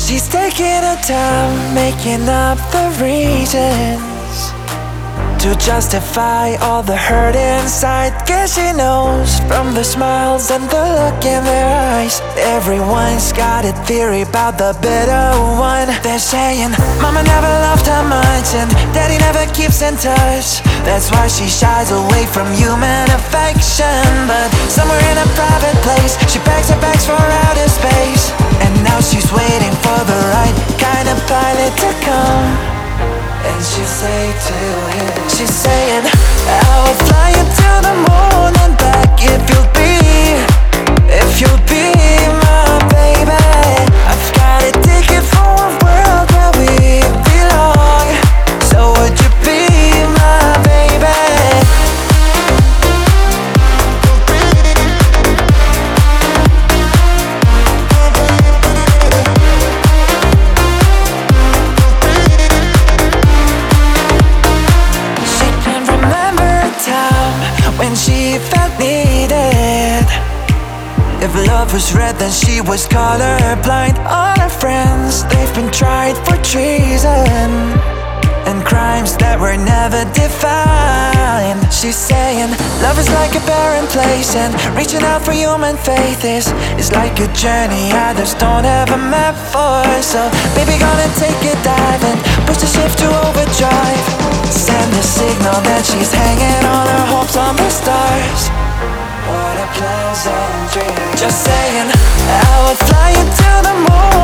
She's taking her time, making up the reasons to justify all the hurt inside. Guess she knows from the smiles and the look in their eyes. Everyone's got a theory about the better one. They're saying mama never loved her much and daddy never keeps in touch. That's why she shies away from human affection. But somewhere in a private place, she packs her bags for outer space. And now she's waiting for the right kind of pilot to come. And she'll say to him, she's saying, I will fly you to the moon and back if you'll be my baby. I've got a ticket for a world where we belong. So would you be my baby? When she felt needed. If love was red, then she was colorblind. All her friends, they've been tried for treason and crimes that were never defined. She's saying love is like a barren place, and reaching out for human faith is like a journey I just don't have a map for. So baby, gonna take a dive and push the ship to overdrive. Send a signal that she's hanging all her hopes on the stars. What a pleasant dream. Just saying I would fly you to the moon